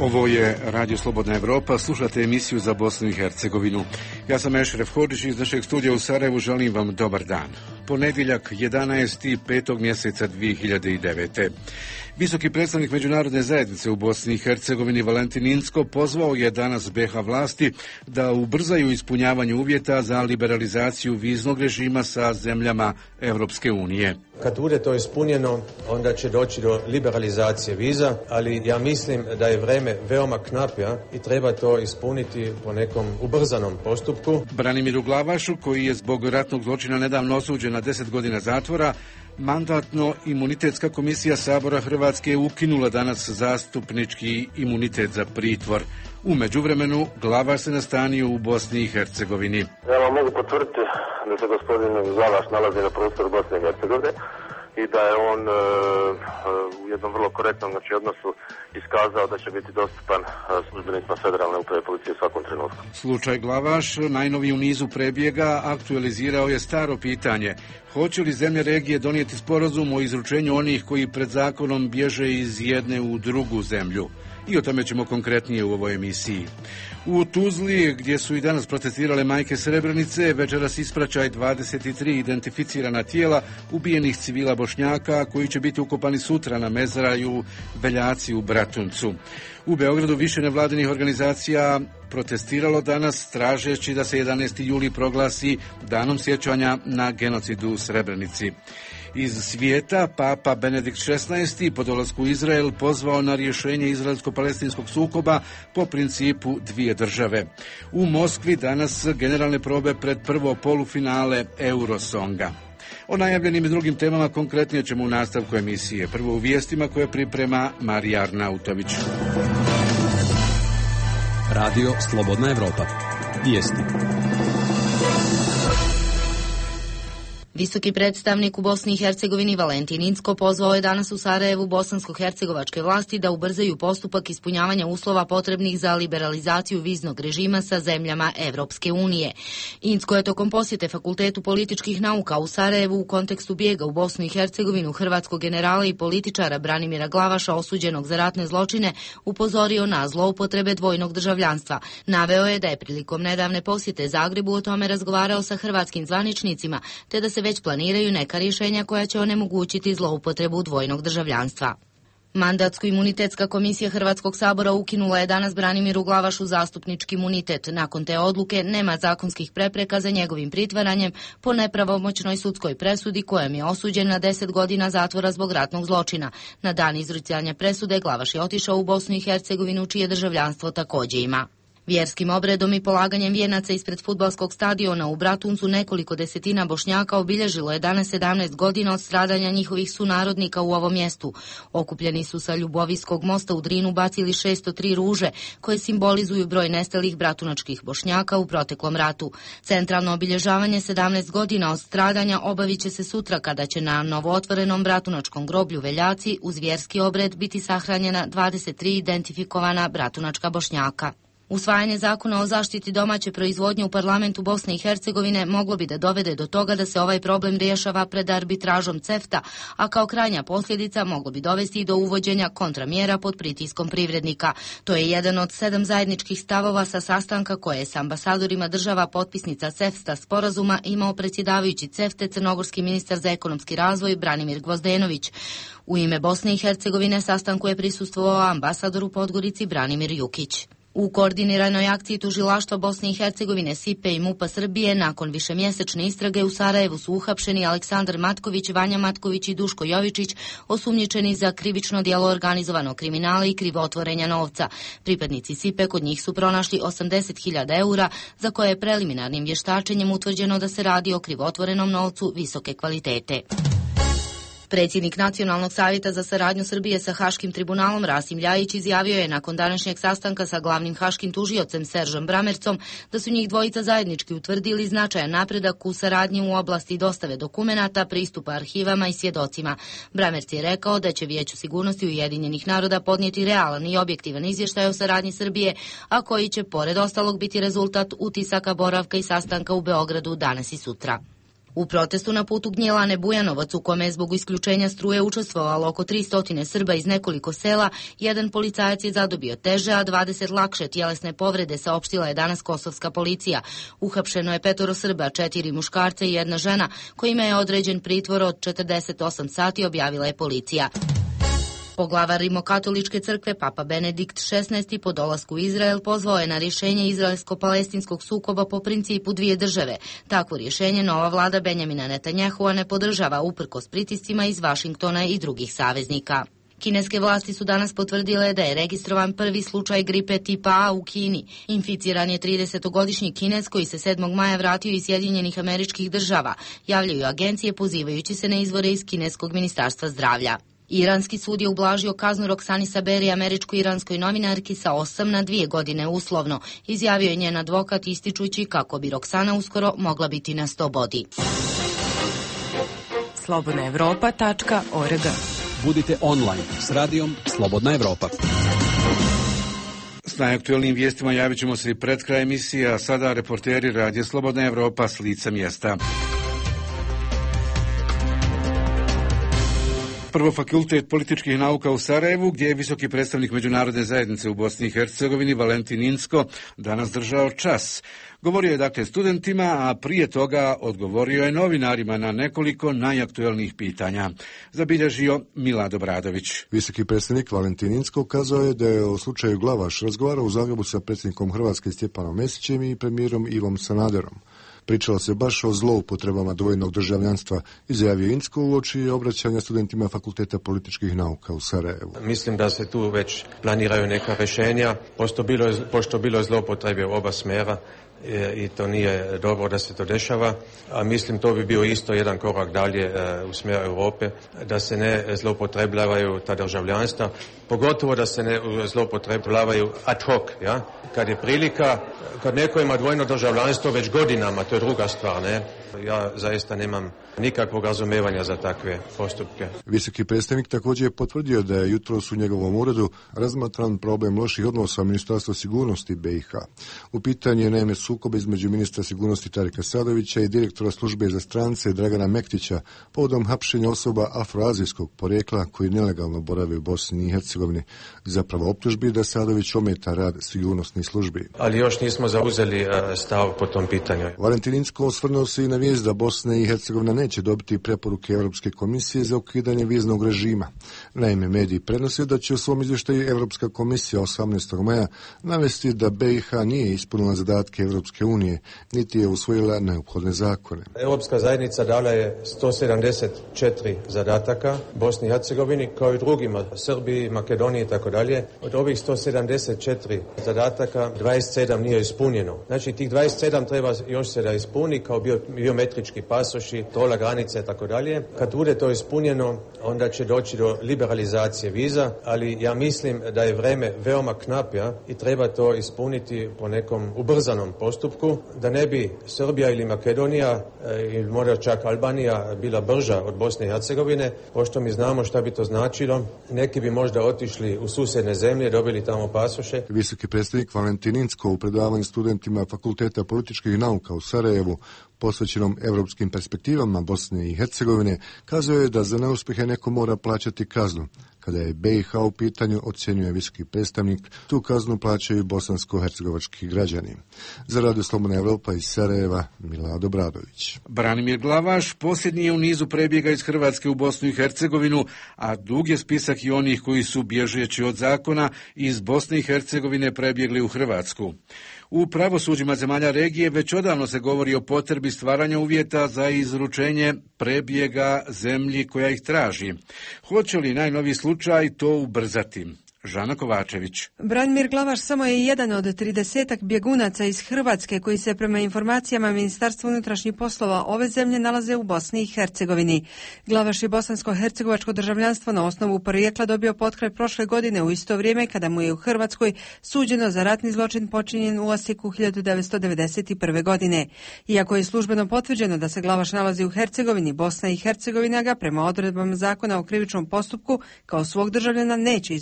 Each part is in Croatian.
Ovo je Radio Slobodna Evropa, slušate emisiju za Bosnu i Hercegovinu. Ja sam Ešref Hodžić iz našeg studija u Sarajevu, želim vam dobar dan. Ponedjeljak 11. 5. mjeseca 2009. Visoki predstavnik međunarodne zajednice u Bosni i Hercegovini Valentin Incko pozvao je danas BiH vlasti da ubrzaju ispunjavanje uvjeta za liberalizaciju viznog režima sa zemljama Europske unije. Kad bude to ispunjeno, onda će doći do liberalizacije viza, ali ja mislim da je vrijeme veoma knap i treba to ispuniti po nekom ubrzanom postupku. Branimiru Glavašu, koji je zbog ratnog zločina nedavno osuđen na 10 godina zatvora, Mandatno-imunitetska komisija Sabora Hrvatske je ukinula danas zastupnički imunitet za pritvor. U međuvremenu Glavaš se nastanio u Bosni i Hercegovini. Ja vam mogu potvrditi da se gospodin Glavaš nalazi na prostoru Bosne i Hercegovine i da je on u jednom vrlo korektnom odnosu iskazao da će biti dostupan službenicima Federalne uprave policije u svakom trenutku. Slučaj Glavaš, najnoviji u nizu prebjega, aktualizirao je staro pitanje. Hoće li zemlje regije donijeti sporazum o izručenju onih koji pred zakonom bježe iz jedne u drugu zemlju? I o tome ćemo konkretnije u ovoj emisiji. U Tuzli, gdje su i danas protestirale majke Srebrenice, večeras ispraćaj 23 identificirana tijela ubijenih civila Bošnjaka koji će biti ukopani sutra na mezaraju Beljaci u Bratuncu. U Beogradu više nevladinih organizacija protestiralo danas tražeći da se 11. juli proglasi danom sjećanja na genocid u Srebrenici. Iz svijeta Papa Benedikt XVI po dolasku u Izrael pozvao na rješenje izraelsko-palestinskog sukoba po principu dvije države. U Moskvi danas generalne probe pred prvo polufinale Eurosonga. O najavljenim i drugim temama konkretnije ćemo u nastavku emisije. Prvo u vijestima koje priprema Marija Arnautović. Radio Slobodna Evropa. Vijesti. Visoki predstavnik u Bosni i Hercegovini Valentin Incko pozvao je danas u Sarajevu bosansko-hercegovačke vlasti da ubrzaju postupak ispunjavanja uslova potrebnih za liberalizaciju viznog režima sa zemljama Evropske unije. Incko je tokom posjete Fakultetu političkih nauka u Sarajevu u kontekstu bijega u Bosnu i Hercegovinu hrvatskog generala i političara Branimira Glavaša osuđenog za ratne zločine upozorio na zloupotrebe dvojnog državljanstva. Naveo je da je prilikom nedavne posjete Zagrebu o tome razgovarao sa hrvatskim zvaničnicima, te da se već planiraju neka rješenja koja će onemogućiti zloupotrebu dvojnog državljanstva. Mandatsko-imunitetska komisija Hrvatskog sabora ukinula je danas Branimiru Glavašu zastupnički imunitet. Nakon te odluke nema zakonskih prepreka za njegovim pritvaranjem po nepravomoćnoj sudskoj presudi kojom je osuđen na 10 godina zatvora zbog ratnog zločina. Na dan izricanja presude Glavaš je otišao u Bosnu i Hercegovinu čije državljanstvo također ima. Vjerskim obredom i polaganjem vijenaca ispred fudbalskog stadiona u Bratuncu nekoliko desetina Bošnjaka obilježilo je danas 17 godina od stradanja njihovih sunarodnika u ovom mjestu. Okupljeni su sa Ljubovijskog mosta u Drinu bacili 603 ruže koje simbolizuju broj nestalih bratunačkih Bošnjaka u proteklom ratu. Centralno obilježavanje 17 godina od stradanja obavit će se sutra kada će na novootvorenom bratunačkom groblju Veljaci uz vjerski obred biti sahranjena 23 identifikovana bratunačka Bošnjaka. Usvajanje zakona o zaštiti domaće proizvodnje u parlamentu Bosne i Hercegovine moglo bi da dovede do toga da se ovaj problem rješava pred arbitražom CEFTA, a kao krajnja posljedica moglo bi dovesti i do uvođenja kontramjera pod pritiskom privrednika. To je jedan od 7 zajedničkih stavova sa sastanka koje je s ambasadorima država potpisnica CEFTA sporazuma imao predsjedavajući CEFTE crnogorski ministar za ekonomski razvoj Branimir Gvozdenović. U ime Bosne i Hercegovine sastanku je prisustvovao ambasador u Podgorici Branimir Jukić. U koordiniranoj akciji tužilaštva Bosne i Hercegovine, SIPE i MUP-a Srbije nakon višemjesečne istrage u Sarajevu su uhapšeni Aleksandar Matković, Vanja Matković i Duško Jovičić, osumnjičeni za krivično djelo organizovanog kriminala i krivotvorenja novca. Pripadnici SIPE kod njih su pronašli 80.000 eura, za koje je preliminarnim vještačenjem utvrđeno da se radi o krivotvorenom novcu visoke kvalitete. Predsjednik Nacionalnog savjeta za saradnju Srbije sa Haškim tribunalom Rasim Ljajić izjavio je nakon današnjeg sastanka sa glavnim haškim tužiocem Seržom Bramercom da su njih dvojica zajednički utvrdili značajan napredak u saradnji u oblasti dostave dokumenata, pristupa arhivama i svjedocima. Bramerc je rekao da će Vijeću sigurnosti Ujedinjenih naroda podnijeti realan i objektivan izvještaj o saradnji Srbije, a koji će pored ostalog biti rezultat utisaka boravka i sastanka u Beogradu danas i sutra. U protestu na putu Gnjelane Bujanovac, u kome je zbog isključenja struje učestvovalo oko 300 Srba iz nekoliko sela, jedan policajac je zadobio teže, a 20 lakše tjelesne povrede, saopštila je danas kosovska policija. Uhapšeno je 5 Srba, 4 muškarca i 1 žena, kojima je određen pritvor od 48 sati, objavila je policija. Poglavar Rimokatoličke crkve Papa Benedikt XVI po dolasku u Izrael pozvao je na rješenje izraelsko-palestinskog sukoba po principu dvije države. Takvo rješenje nova vlada Benjamina Netanjahua ne podržava uprkos pritiscima iz Vašingtona i drugih saveznika. Kineske vlasti su danas potvrdile da je registrovan prvi slučaj gripe tipa A u Kini. Inficiran je 30-godišnji Kinez koji se 7. maja vratio iz Sjedinjenih Američkih Država, javljaju agencije pozivajući se na izvore iz Kineskog ministarstva zdravlja. Iranski sud je ublažio kaznu Roksani Saberi, američko-iranskoj novinarki, sa 8 na 2 godine uslovno, izjavio je njen advokat ističući kako bi Roksana uskoro mogla biti na slobodi. slobodnaevropa.org. Budite online s radijom Slobodna Evropa. S najaktuelnijim vijestima javit ćemo se i pred kraj emisije, a sada reporteri radija Slobodna Evropa s lica mjesta. Prvo, Fakultet političkih nauka u Sarajevu, gdje je visoki predstavnik međunarodne zajednice u Bosni i Hercegovini Valentin Incko danas držao čas. Govorio je dakle studentima, a prije toga odgovorio je novinarima na nekoliko najaktuelnijih pitanja. Zabilježio Milad Obradović. Visoki predstavnik Valentin Incko kazao je da je o slučaju Glavaš razgovarao u Zagrebu sa predsjednikom Hrvatske Stjepanom Mesićem i premijerom Ivom Sanaderom. Pričalo se baš o zloupotrebama dvojnog državljanstva, izjavio Incko uoči obraćanja studentima Fakulteta političkih nauka u Sarajevu. Mislim da se tu već planiraju neka rješenja, pošto bilo je zloupotrebe u oba smjera i to nije dobro da se to dešava, a mislim to bi bio isto jedan korak dalje u smjeru Europe, da se ne zloupotrebljavaju ta državljanstva, pogotovo da se ne zloupotrebljavaju ad hoc, ja? Kad je prilika, kad neko ima dvojno državljanstvo već godinama, to je druga stvar, ne? Ja zaista nemam nikakvog razumijevanja za takve postupke. Visoki predstavnik također je potvrdio da je jutros u njegovom uredu razmatran problem loših odnosa Ministarstva sigurnosti BiH. U pitanju je naime sukob između ministra sigurnosti Tarika Sadovića i direktora službe za strance Dragana Mektića povodom hapšenja osoba afroazijskog porijekla koji nelegalno borave u Bosni i Hercegovini, zapravo optužbi da Sadović ometa rad sigurnosnih službi. Ali još nismo zauzeli stav po tom pitanju. Valentin Incko osvrnuo se i na vijest da Bosna i Hercegovina neće dobiti preporuke Europske komisije za ukidanje viznog režima. Naime, mediji prenose da će u svom izvještaju Europska komisija 18. maja navesti da BiH nije ispunila zadatke Europske unije, niti je usvojila neophodne zakone. Europska zajednica dala je 174 zadataka Bosni i Hercegovini, kao i drugima, Srbiji, Makedoniji i tako dalje. Od ovih 174 zadataka 27 nije ispunjeno. Znači, tih 27 treba još se da ispuni, kao biometrički pasoši, trola granice i tako dalje. Kad bude to ispunjeno, onda će doći do liberalizacije viza, ali ja mislim da je vrijeme veoma knap, ja, i treba to ispuniti po nekom ubrzanom postupku, da ne bi Srbija ili Makedonija ili možda čak Albanija bila brža od Bosne i Hercegovine, pošto mi znamo šta bi to značilo. Neki bi možda otišli u susjedne zemlje, dobili tamo pasoše. Visoki predstavnik Valentin Incko u predavanju studentima Fakulteta političkih nauka u Sarajevu posvećenom europskim perspektivama Bosne i Hercegovine, kazao je da za neuspjehe neko mora plaćati kaznu. Kada je BiH u pitanju, ocjenjuje visoki predstavnik, tu kaznu plaćaju bosansko-hercegovački građani. Za Radio Slobodna Evropa iz Sarajeva, Milad Obradović. Branimir Glavaš posljednji je u nizu prebjega iz Hrvatske u Bosnu i Hercegovinu, a dug je spisak i onih koji su, bježeći od zakona, iz Bosne i Hercegovine prebjegli u Hrvatsku. U pravosuđima zemalja regije već odavno se govori o potrebi stvaranja uvjeta za izručenje prebjega zemlji koja ih traži. Hoće li najnoviji slučaj to ubrzati? Žana Kovačević. Branimir Glavaš samo je jedan od 30 bjegunaca iz Hrvatske koji se prema informacijama Ministarstva unutrašnjih poslova ove zemlje nalaze u Bosni i Hercegovini. Glavaš je bosansko-hercegovačko državljanstvo na osnovu porijekla dobio potkraj prošle godine u isto vrijeme kada mu je u Hrvatskoj suđeno za ratni zločin počinjen u Osijeku 1991. godine. Iako je službeno potvrđeno da se Glavaš nalazi u Hercegovini, Bosna i Hercegovina ga prema odredbama zakona o krivičnom postupku kao svog državljana neće izručiti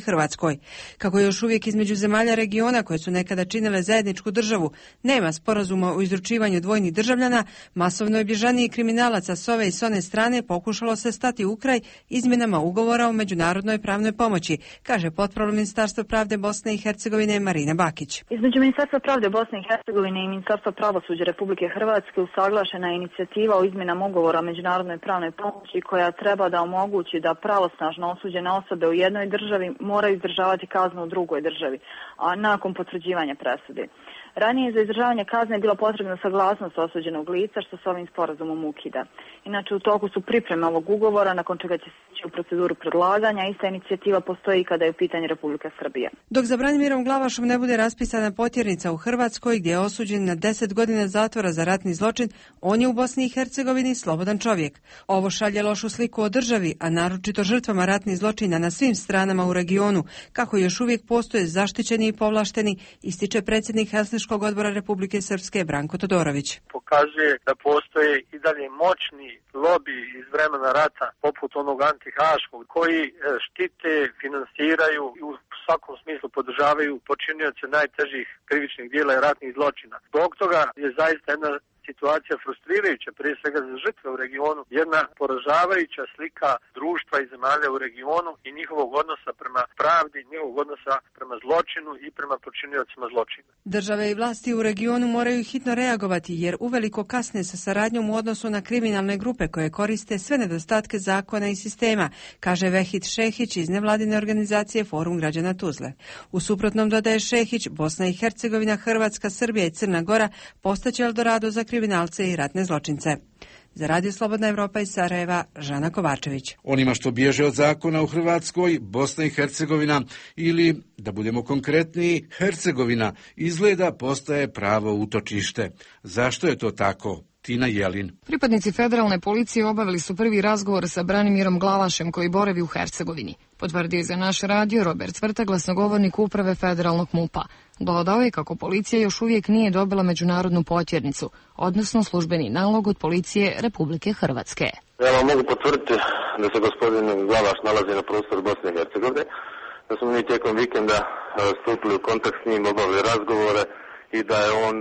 Hrvatskoj. Kako još uvijek između zemalja regiona koje su nekada činile zajedničku državu nema sporazuma o izručivanju dvojnih državljana, masovno je bježaniji kriminalaca s ove i s one strane pokušalo se stati u kraj izmjenama ugovora o međunarodnoj pravnoj pomoći, kaže potpravilo Ministarstvo pravde Bosne i Hercegovine Marina Bakić. Između Ministarstva pravde Bosne i Hercegovine i Ministarstva pravosuđa Republike Hrvatske usaglašena je inicijativa o izmjenama ugovora o međunarodnoj pravnoj pomoći koja treba da omogući da pravosnažno osuđene osobe u jednoj državi moraju izdržavati kaznu u drugoj državi, a nakon potvrđivanja presude. Ranije za izdržavanje kazne je bila potrebna saglasnost osuđenog lica, što se ovim sporazumom ukida. Inače, u toku su pripreme ovog ugovora, nakon čega će se ići u proceduru predlaganja. Ista inicijativa postoji kada je u pitanju Republika Srbija. Dok za Branimirom Glavašom ne bude raspisana potjernica u Hrvatskoj, gdje je osuđen na 10 godina zatvora za ratni zločin, on je u Bosni i Hercegovini slobodan čovjek. Ovo šalje lošu sliku o državi, a naročito žrtvama ratnih zločina na svim stranama u regionu, kako još uvijek postoje zaštićeni i povlašteni, ističe predsjednik Helsinškog odbora Republike Srpske Branko Todorović. Pokazuje da postoje i dalje moćni lobi iz vremena rata, poput onog antihaškog, koji štite, finansiraju i u svakom smislu podržavaju počinioce najtežih krivičnih djela i ratnih zločina. Zbog toga je zaista jedna situacija frustrirajuća, prije svega za žrtve u regionu, jedna poražavajuća slika društva i zemalja u regionu i njihovog odnosa prema pravdi, njihovog odnosa prema zločinu i prema počiniocima zločina. Države i vlasti u regionu moraju hitno reagovati jer uveliko kasne sa saradnjom u odnosu na kriminalne grupe koje koriste sve nedostatke zakona i sistema, kaže Vehid Šehić iz nevladine organizacije Forum građana Tuzle. U suprotnom, dodaje Šehić, Bosna i Hercegovina, Hrvatska, Srbija i Crna Gora postaće Eldorado za kriminalce i ratne zločince. Za Radio Slobodna Evropa iz Sarajeva, Žana Kovačević. Onima što bježe od zakona u Hrvatskoj, Bosna i Hercegovina ili, da budemo konkretniji, Hercegovina izgleda postaje pravo utočište. Zašto je to tako? Tina Jelin. Pripadnici federalne policije obavili su prvi razgovor sa Branimirom Glavašem koji boravi u Hercegovini. Potvrdio je za naš radio Robert Cvrta, glasnogovornik uprave federalnog MUP-a. Dodao je kako policija još uvijek nije dobila međunarodnu potjernicu, odnosno službeni nalog od policije Republike Hrvatske. Ja vam mogu potvrditi da se gospodin Glavaš nalazi na prostoru Bosne i Hercegovine, da smo mi tijekom vikenda stupili u kontakt s njim, obavili razgovore i da je on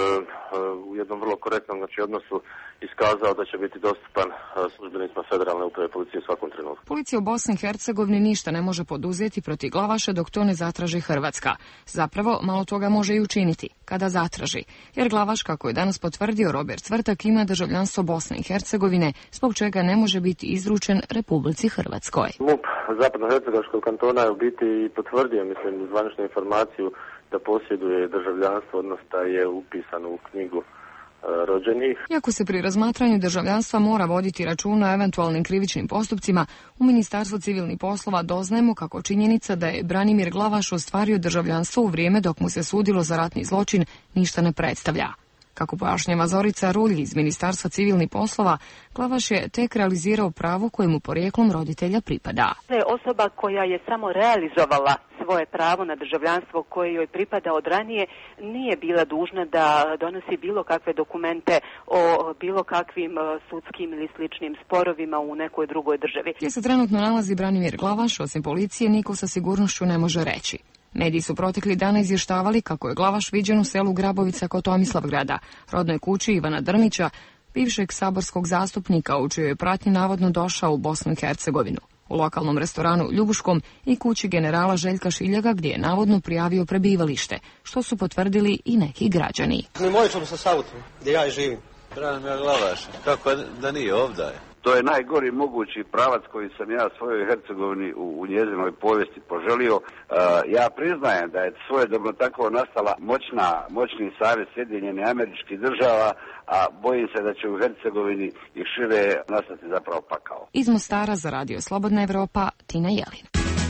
u jednom vrlo korektnom odnosu iskazao da će biti dostupan službenicima federalne uprave policije u svakom trenutku. Policija u Bosni i Hercegovini ništa ne može poduzeti protiv Glavaša dok to ne zatraži Hrvatska. Zapravo, malo toga može i učiniti, kada zatraži. Jer Glavaš, kako je danas potvrdio Robert Cvrtak, ima državljanstvo Bosne i Hercegovine, zbog čega ne može biti izručen Republici Hrvatskoj. MUP Zapadno-hercegovačkog kantona je u biti potvrdio, zvaničnu informaciju da posjeduje državljanstvo, odnosno da je upisano u knjigu rođenih. Iako se pri razmatranju državljanstva mora voditi računa o eventualnim krivičnim postupcima, u Ministarstvu civilnih poslova doznajemo kako činjenica da je Branimir Glavaš ostvario državljanstvo u vrijeme dok mu se sudilo za ratni zločin ništa ne predstavlja. Kako pojašnjava Zorica Rulj iz Ministarstva civilnih poslova, Glavaš je tek realizirao pravo kojemu porijeklom roditelja pripada. To je osoba koja je samo realizovala svoje pravo na državljanstvo koje joj pripada od ranije, nije bila dužna da donosi bilo kakve dokumente o bilo kakvim sudskim ili sličnim sporovima u nekoj drugoj državi. Gdje se trenutno nalazi Branimir Glavaš, osim policije, niko sa sigurnošću ne može reći. Mediji su protekli dana izvještavali kako je Glavaš viđen u selu Grabovica kod Tomislavgrada, rodnoj kući Ivana Drnića, bivšeg saborskog zastupnika u čijoj je pratnji navodno došao u Bosnu i Hercegovinu, u lokalnom restoranu Ljubuškom i kući generala Željka Šiljaga gdje je navodno prijavio prebivalište, što su potvrdili i neki građani. Mi možemo sa Sautom, gdje ja živim. Branimir Glavaš, kako da nije ovdje? To je najgori mogući pravac koji sam ja svojoj Hercegovini u njezinoj povijesti poželio. Ja priznajem da je svojedobno tako nastala moćni savez Sjedinjenih Američkih Država, a bojim se da će u Hercegovini i šire nastati zapravo pakao. Iz Mostara za Radio Slobodna Evropa, Tina Jelin.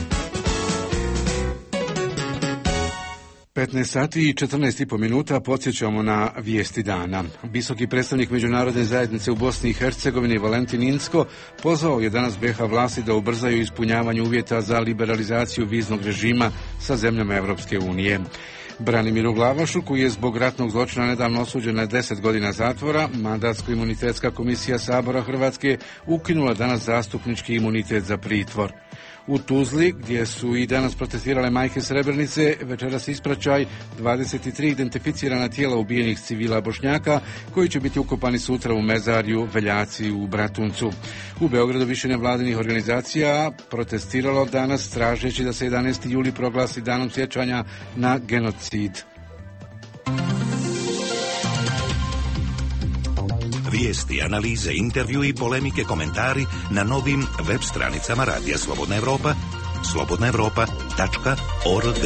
15 sati i 14,5 minuta podsjećamo na vijesti dana. Visoki predstavnik međunarodne zajednice u Bosni i Hercegovini Valentin Incko pozvao je danas BiH vlasti da ubrzaju ispunjavanje uvjeta za liberalizaciju viznog režima sa zemljama Evropske unije. Branimiru Glavašu, koji je zbog ratnog zločina nedavno osuđen na 10 godina zatvora, Mandatsko-imunitetska komisija Sabora Hrvatske ukinula danas zastupnički imunitet za pritvor. U Tuzli, gdje su i danas protestirale majke Srebrenice, večeras ispraćaj 23 identificirana tijela ubijenih civila Bošnjaka, koji će biti ukopani sutra u mezarju Veljaci u Bratuncu. U Beogradu više nevladinih organizacija protestiralo danas tražeći da se 11. juli proglasi danom sjećanja na genocid. Vijesti, analize, intervju i polemike, komentari na novim web stranicama Radija Slobodna Evropa, slobodnaevropa.org.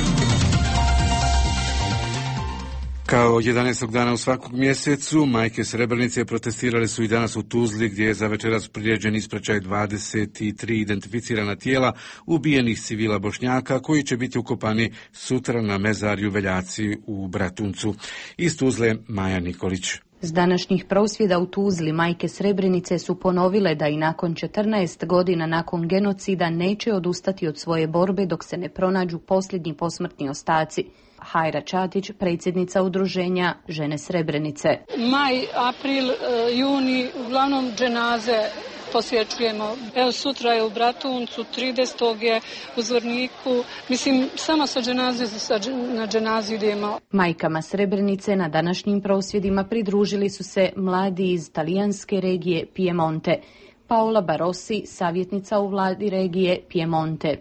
Kao 11. dana u svakom mjesecu, majke Srebrenice protestirale su i danas u Tuzli, gdje je za večeras priređen ispraćaj 23 identificirana tijela ubijenih civila Bošnjaka, koji će biti ukopani sutra na mezarju Veljaci u Bratuncu. Iz Tuzle, Maja Nikolić. S današnjih prosvjeda u Tuzli majke Srebrenice su ponovile da i nakon 14 godina nakon genocida neće odustati od svoje borbe dok se ne pronađu posljednji posmrtni ostaci. Hajra Čatić, predsjednica udruženja Žene Srebrenice. Maj, april, juni, uglavnom dženaze posjećujemo. Evo sutra je u Bratuncu, 30. je u Zvorniku. Mislim, samo sa dženaze na dženazu idemo. Majkama Srebrenice na današnjim prosvjedima pridružili su se mladi iz talijanske regije Piemonte. Paola Barossi, savjetnica u vladi regije Piemonte.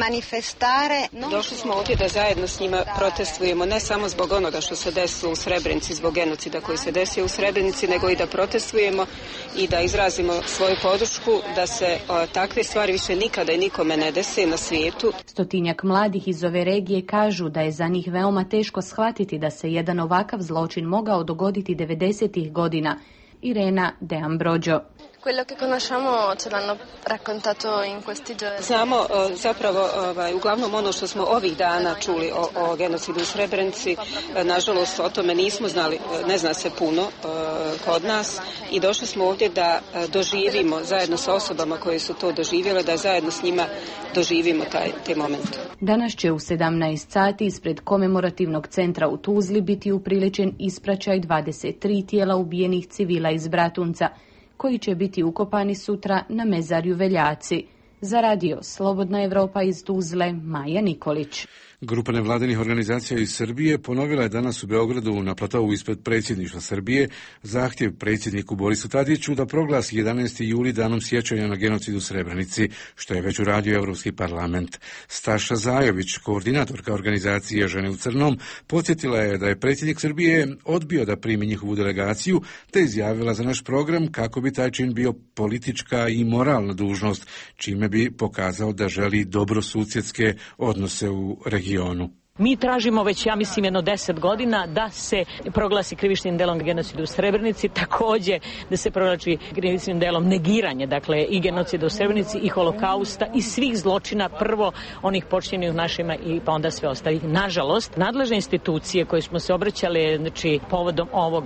Došli smo ovdje da zajedno s njima protestujemo, ne samo zbog onoga što se desilo u Srebrenici, zbog genocida koji se desio u Srebrenici, nego i da protestujemo i da izrazimo svoju podršku da se takve stvari više nikada i nikome ne dese na svijetu. Stotinjak mladih iz ove regije kažu da je za njih veoma teško shvatiti da se jedan ovakav zločin mogao dogoditi 90-ih godina. Irena De Ambrogio. Quello che conosciamo ce l'hanno raccontato in questi giorni. Znamo zapravo uglavnom ono što smo ovih dana čuli o genocidu u Srebrenici. Nažalost o tome nismo znali, ne zna se puno kod nas i došli smo ovdje da doživimo zajedno sa osobama koje su to doživjele, da zajedno s njima doživimo te momente. Danas će u 17 sati ispred komemorativnog centra u Tuzli biti upriličen ispraćaj 23 tijela ubijenih civila iz Bratunca, koji će biti ukopani sutra na mezarju Veljaci. Za radio Slobodna Evropa iz Tuzle, Maja Nikolić. Grupa nevladinih organizacija iz Srbije ponovila je danas u Beogradu na platovu ispred predsjedništva Srbije zahtjev predsjedniku Borisu Tadiću da proglasi 11. juli danom sjećanja na genocid u Srebrenici, što je već uradio Evropski parlament. Staša Zajović, koordinatorka organizacije Žene u crnom, podsjetila je da je predsjednik Srbije odbio da primi njihovu delegaciju, te izjavila za naš program kako bi taj čin bio politička i moralna dužnost, čime bi pokazao da želi dobrosusjedske odnose u regionu. Mi tražimo već, ja mislim, jedno 10 godina da se proglasi krivičnim delom genocida u Srebrenici, također da se proglasi krivičnim delom negiranje, dakle i genocida u Srebrenici i holokausta i svih zločina, prvo onih počinjenih našima i pa onda sve ostalih. Nažalost, nadležne institucije koje smo se obraćali, znači povodom ovog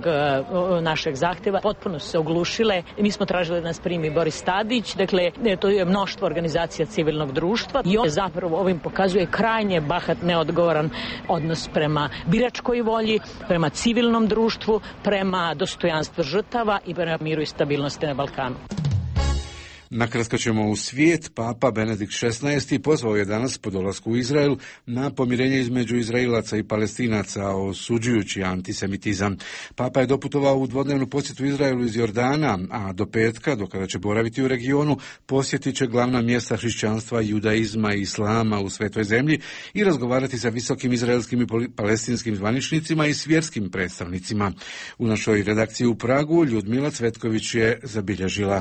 našeg zahtjeva, potpuno su se oglušile. Mi smo tražili da nas primi Boris Tadić, dakle to je mnoštvo organizacija civilnog društva i on zapravo ovim pokazuje krajnje bahat, neodgovoran odnos prema biračkoj volji, prema civilnom društvu, prema dostojanstvu žrtava i prema miru i stabilnosti na Balkanu. Nakratko ćemo u svijet. Papa Benedikt XVI pozvao je danas po dolasku u Izrael na pomirenje između Izraelaca i Palestinaca, osuđujući antisemitizam. Papa je doputovao u dvodnevnu posjetu Izraelu iz Jordana, a do petka, do kada će boraviti u regionu, posjetit će glavna mjesta hrišćanstva, judaizma i islama u svetoj zemlji i razgovarati sa visokim izraelskim i palestinskim zvaničnicima i s vjerskim predstavnicima. U našoj redakciji u Pragu Ljudmila Cvetković je zabilježila.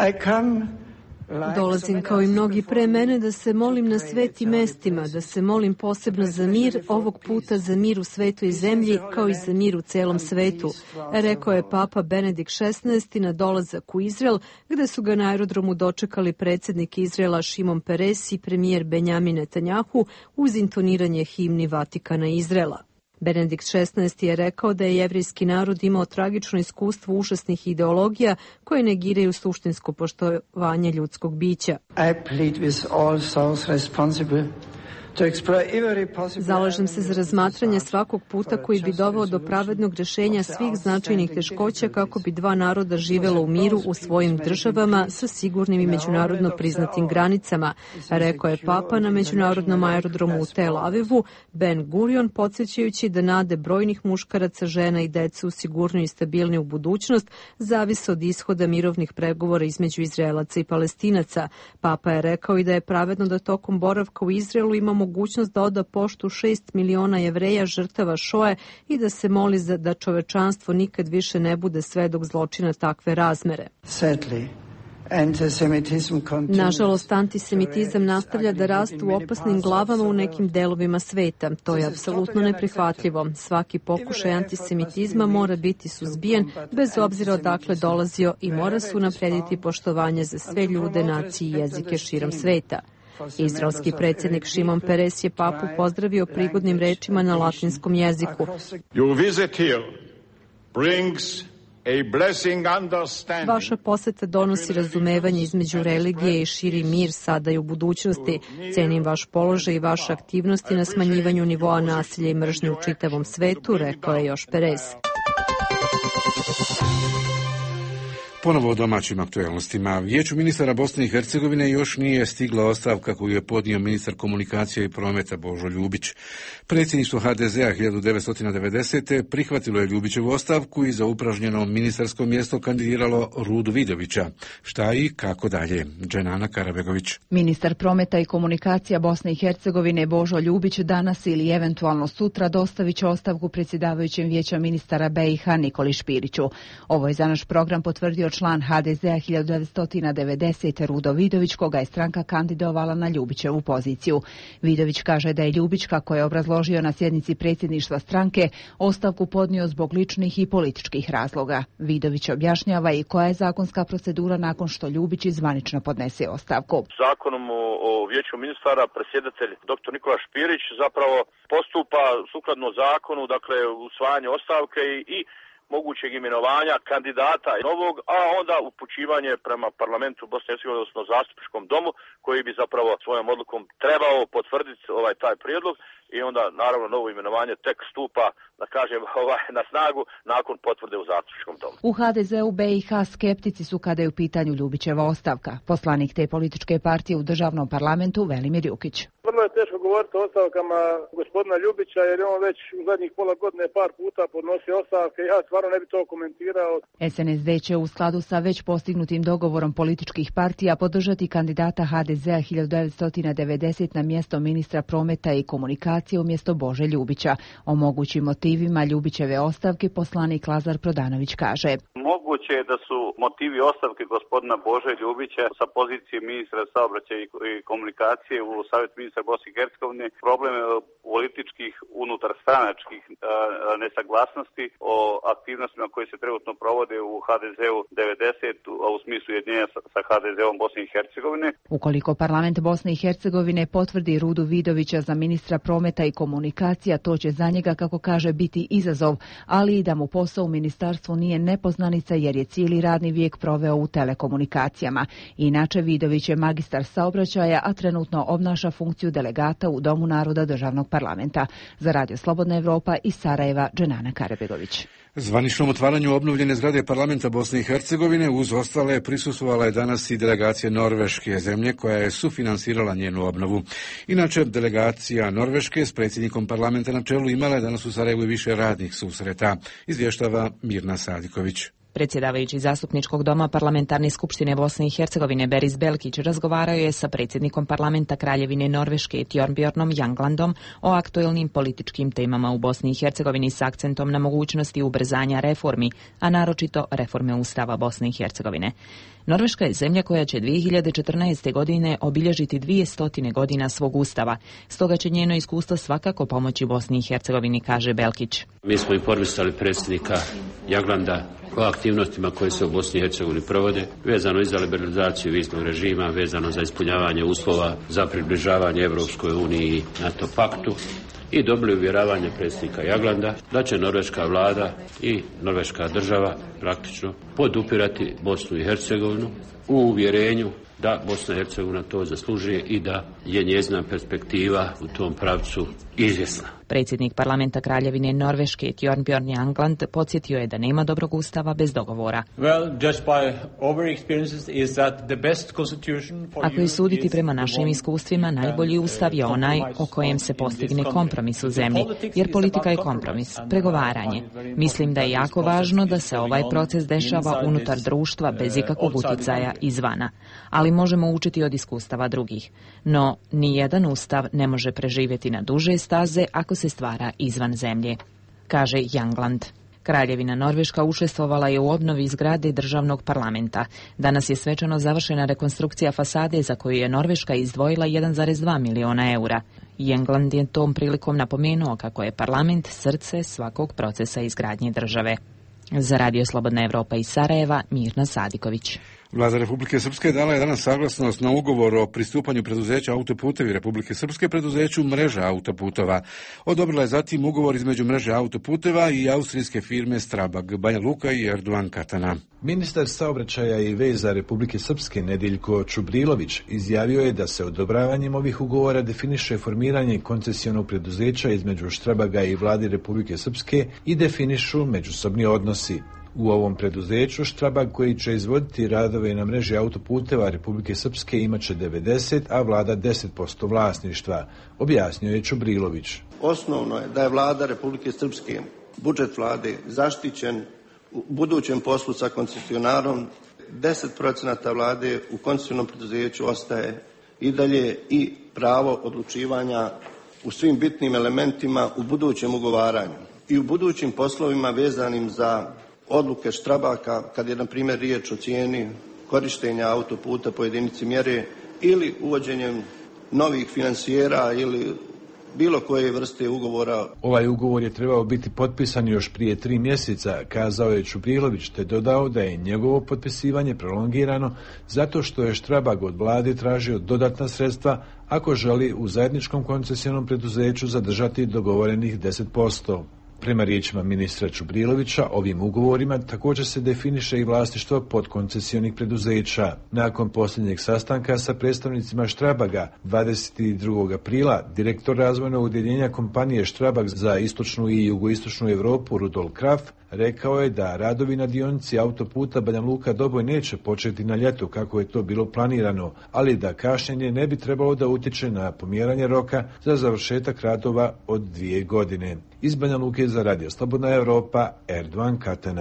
Dolazim kao i mnogi pre mene da se molim na svetim mestima, da se molim posebno za mir, ovog puta za mir u svetoj zemlji kao i za mir u celom svetu, rekao je Papa Benedikt XVI na dolazak u Izrael, gde su ga na aerodromu dočekali predsjednik Izraela Šimon Peres i premijer Benjamin Netanjahu uz intoniranje himni Vatikana Izraela. Benedikt XVI je rekao da je jevrijski narod imao tragično iskustvo užasnih ideologija koje negiraju suštinsko poštovanje ljudskog bića. I plead with all those responsible Zalažem se za razmatranje svakog puta koji bi doveo do pravednog rješenja svih značajnih teškoća kako bi dva naroda živjela u miru u svojim državama sa sigurnim i međunarodno priznatim granicama, rekao je Papa na međunarodnom aerodromu u Tel Avivu, Ben Gurion, podsjećajući da nade brojnih muškaraca, žena i dece u sigurniju i stabilniju budućnost zavise od ishoda mirovnih pregovora između Izraelaca i Palestinaca. Papa je rekao i da je pravedno da tokom boravka u Izraelu ima mogućnost da oda poštu 6 miliona Jevreja žrtava Šoe i da se moli da čovečanstvo nikad više ne bude svedok zločina takve razmere. Nažalost, antisemitizam nastavlja da raste u opasnim glavama u nekim delovima sveta. To je apsolutno neprihvatljivo. Svaki pokušaj antisemitizma mora biti suzbijen bez obzira odakle dolazio i mora se unaprediti poštovanje za sve ljude, nacije i jezike širom sveta. Izraelski predsjednik Šimon Peres je papu pozdravio prigodnim rečima na latinskom jeziku. Vaša poseta donosi razumevanje između religije i širi mir sada i u budućnosti. Cenim vaš položaj i vaše aktivnosti na smanjivanju nivoa nasilja i mržnje u čitavom svetu, rekao je još Peres. Ponovo o domaćim aktualnostima. Vijeću ministara Bosne i Hercegovine još nije stigla ostavka koju je podnio ministar komunikacije i prometa Božo Ljubić. Predsjedništvo HDZ-a 1990. prihvatilo je Ljubićevu ostavku i za upražnjeno ministarsko mjesto kandidiralo Rudu Vidovića. Šta i kako dalje? Dženana Karabegović. Ministar prometa i komunikacija Bosne i Hercegovine Božo Ljubić danas ili eventualno sutra dostavit će ostavku predsjedavajućem vijeća ministara BiH Nikoli Špiriću. Ovo je za naš program potvrdio član HDZ-a 1990. Rudo Vidović, koga je stranka kandidovala na Ljubićevu poziciju. Vidović kaže da je Ljubić, kako je obrazložio na sjednici predsjedništva stranke, ostavku podnio zbog ličnih i političkih razloga. Vidović objašnjava i koja je zakonska procedura nakon što Ljubić zvanično podnese ostavku. Zakonom o vijeću ministara predsjedatelj dr. Nikola Špirić zapravo postupa sukladno zakonu, dakle usvajanje ostavke i mogućeg imenovanja kandidata novog, a onda upućivanje prema parlamentu Bosne i Hercegovine, odnosno zastupničkom domu, koji bi zapravo svojom odlukom trebao potvrditi taj prijedlog i onda naravno novo imenovanje tek stupa, da kažem, na snagu nakon potvrde u zastupničkom domu. U HDZ-u BiH skeptici su kada je u pitanju Ljubićeva ostavka. Poslanik te političke partije u državnom parlamentu Velimir Jukić. Vrlo je teško govoriti o ostavkama gospodina Ljubića jer je on već u zadnjih pola godine par puta podnosio ostavke i ja stvarno ne bi to komentirao. SNSD će u skladu sa već postignutim dogovorom političkih partija podržati kandidata HDZ-a 1990 na mjesto ministra prometa i komunikacije umjesto Bože Ljubića. O mogućim motivima Ljubićeve ostavke poslanik Lazar Prodanović kaže. Moguće je da su motivi ostavke gospodina Bože Ljubića sa pozicije ministra saobraćaja i komunikacije u Savjet ministra Bosne i Hercegovine probleme političkih unutarstranačkih nesaglasnosti o aktivnostima koje se trenutno provode u HDZ-u 90, a u smislu jedinjenja sa HDZ-om Bosne i Hercegovine. Ukoliko parlament Bosne i Hercegovine potvrdi Rudu Vidovića za ministra prometa i komunikacija, to će za njega, kako kaže, biti izazov, ali i da mu posao u ministarstvu nije nepoznanica jer je cijeli radni vijek proveo u telekomunikacijama. Inače, Vidović je magistar saobraćaja, a trenutno obnaša funkciju delegata u Domu naroda državnog parlamenta. Za Radio Slobodna Evropa iz Sarajeva, Dženana Karabegović. Zvaničnom otvaranju obnovljene zgrade parlamenta Bosne i Hercegovine uz ostale prisustvovala je danas i delegacija Norveške, zemlje koja je sufinansirala njenu obnovu. Inače, delegacija Norveške s predsjednikom parlamenta na čelu imala je danas u Sarajevu više radnih susreta, izvještava Mirna Sadiković. Predsjedavajući Zastupničkog doma Parlamentarne skupštine Bosne i Hercegovine Beris Belkić razgovarao je sa predsjednikom parlamenta Kraljevine Norveške Thorbjørnom Jaglandom o aktuelnim političkim temama u Bosni i Hercegovini s akcentom na mogućnosti ubrzanja reformi, a naročito reforme Ustava Bosne i Hercegovine. Norveška je zemlja koja će 2014. godine obilježiti 200 godina svog ustava, stoga će njeno iskustvo svakako pomoći Bosni i Hercegovini, kaže Belkić. Mi smo informisali predsjednika Jaglanda o aktivnostima koje se u Bosni i Hercegovini provode, vezano i za liberalizaciju viznog režima, vezano za ispunjavanje uslova za približavanje Evropskoj uniji i NATO paktu, i dobili uvjeravanje predsjednika Jaglanda da će norveška vlada i norveška država praktično podupirati Bosnu i Hercegovinu u uvjerenju da Bosna i Hercegovina to zaslužuje i da je njezina perspektiva u tom pravcu izvjesna. Predsjednik parlamenta Kraljevine Norveške Thorbjørn Jagland podsjetio je da nema dobrog ustava bez dogovora. Ako je suditi prema našim iskustvima, najbolji ustav je onaj o kojem se postigne kompromis u zemlji, jer politika je kompromis, pregovaranje. Mislim da je jako važno da se ovaj proces dešava unutar društva bez ikakvog utjecaja izvana, ali možemo učiti od iskustava drugih. No, nijedan ustav ne može preživjeti na duže staze ako se stvara izvan zemlje, kaže Jagland. Kraljevina Norveška učestvovala je u obnovi zgrade državnog parlamenta. Danas je svečano završena rekonstrukcija fasade za koju je Norveška izdvojila 1,2 miliona eura. Jagland je tom prilikom napomenuo kako je parlament srce svakog procesa izgradnje države. Za Radio Slobodna Evropa iz Sarajeva, Mirna Sadiković. Vlada Republike Srpske dala je danas saglasnost na ugovor o pristupanju preduzeća Autoputevi Republike Srpske preduzeću Mreža autoputova. Odobrila je zatim ugovor između Mreže autoputeva i austrijske firme Strabag, Banja Luka i Erdogan Katana. Ministar saobraćaja i veza Republike Srpske Nedeljko Čubrilović izjavio je da se odobravanjem ovih ugovora definiše formiranje koncesionog preduzeća između Strabaga i vlade Republike Srpske i definišu međusobni odnosi. U ovom preduzeću Strabag, koji će izvoditi radove na mreži autoputeva Republike Srpske, imaće 90, a vlada 10% vlasništva, objasnio je Čubrilović. Osnovno je da je vlada Republike Srpske, budžet vlade, zaštićen u budućem poslu sa koncesionarom. 10% vlade u koncesionom preduzeću ostaje i dalje i pravo odlučivanja u svim bitnim elementima u budućem ugovaranju i u budućim poslovima vezanim za odluke Strabaka, kad je na primjer riječ o cijeni korištenja autoputa po jedinici mjere ili uvođenjem novih finansijera ili bilo koje vrste ugovora. Ovaj ugovor je trebao biti potpisan još prije 3 mjeseca, kazao je Čubrilović, te dodao da je njegovo potpisivanje prolongirano zato što je Strabag od vlade tražio dodatna sredstva ako želi u zajedničkom koncesionom preduzeću zadržati dogovorenih 10%. Prema riječima ministra Čubrilovića, ovim ugovorima također se definiše i vlasništvo podkoncesionih preduzeća. Nakon posljednjeg sastanka sa predstavnicima Strabaga 22. aprila, direktor razvojnog udjeljenja kompanije Strabag za istočnu i jugoistočnu Europu Rudolf Kraf rekao je da radovi na dionici autoputa Banja Luka-Doboj neće početi na ljetu kako je to bilo planirano, ali da kašnjenje ne bi trebalo da utječe na pomjeranje roka za završetak radova od 2 godine. Iz Banja Luke za Radio Slobodna Evropa, Erdogan Katana.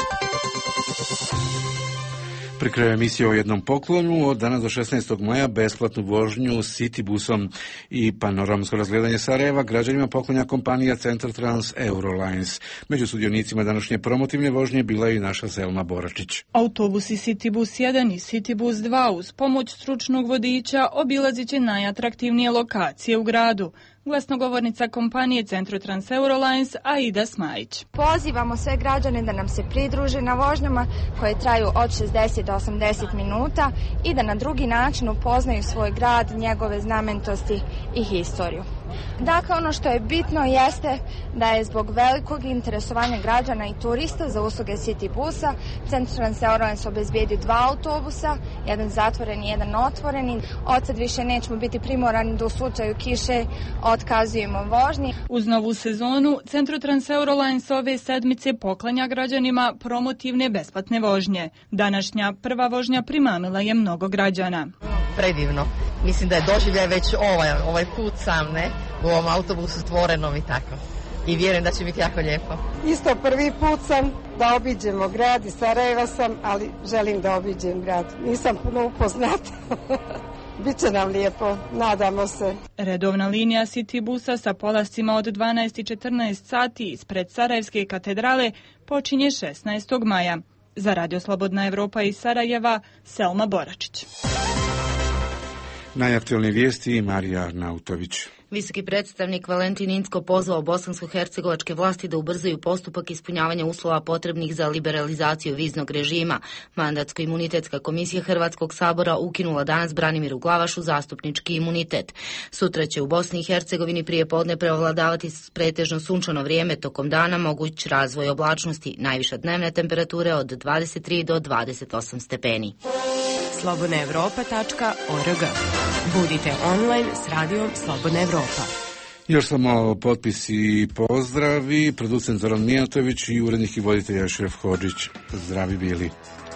Pri kraju emisije o jednom poklonu, od danas do 16. maja besplatnu vožnju City busom i panoramsko razgledanje Sarajeva građanima poklanja kompanija Centrotrans Eurolines. Među sudionicima današnje promotivne vožnje bila je i naša Selma Boračić. Autobusi City bus 1 i City bus 2 uz pomoć stručnog vodiča obilazit će najatraktivnije lokacije u gradu. Glasnogovornica kompanije Centrotrans Eurolines Aida Smajić. Pozivamo sve građane da nam se pridruže na vožnjama koje traju od 60 do 80 minuta i da na drugi način upoznaju svoj grad, njegove znamenitosti i historiju. Dakle, ono što je bitno jeste da je zbog velikog interesovanja građana i turista za usluge City busa Centrotrans Eurolines obezbijedi 2 autobusa, jedan zatvoren i jedan otvoreni. Od sad više nećemo biti primorani da u slučaju kiše otkazujemo vožnji. Uz novu sezonu Centrotrans Eurolines ove sedmice poklanja građanima promotivne besplatne vožnje. Današnja prva vožnja primamila je mnogo građana. Predivno. Mislim da je doživljaj već ovaj put sam, ne? U ovom autobusu stvorenom i tako. I vjerujem da će biti jako lijepo. Isto prvi put sam da obiđemo grad, iz Sarajeva sam, ali želim da obiđem grad. Nisam puno upoznata. Biće nam lijepo, nadamo se. Redovna linija City busa sa polascima od 12 i 14 sati ispred Sarajevske katedrale počinje 16. maja. Za Radio Slobodna Evropa iz Sarajeva, Selma Boračić. Najaktualnije vijesti Marija Arnautović. Visoki predstavnik Valentin Incko pozvao bosansko-hercegovačke vlasti da ubrzaju postupak ispunjavanja uslova potrebnih za liberalizaciju viznog režima. Mandatsko-imunitetska komisija Hrvatskog sabora ukinula danas Branimiru Glavašu zastupnički imunitet. Sutra će u Bosni i Hercegovini prije podne prevladavati pretežno sunčano vrijeme, tokom dana moguć razvoj oblačnosti, najviša dnevne temperature od 23 do 28 stepeni. slobodnaevropa.org. Budite online s radijom Slobodna Evropa. Još samo potpisi i pozdravi, producent Zoran Mijatović i urednik i voditelj Ašref Hodžić. Zdravi bili.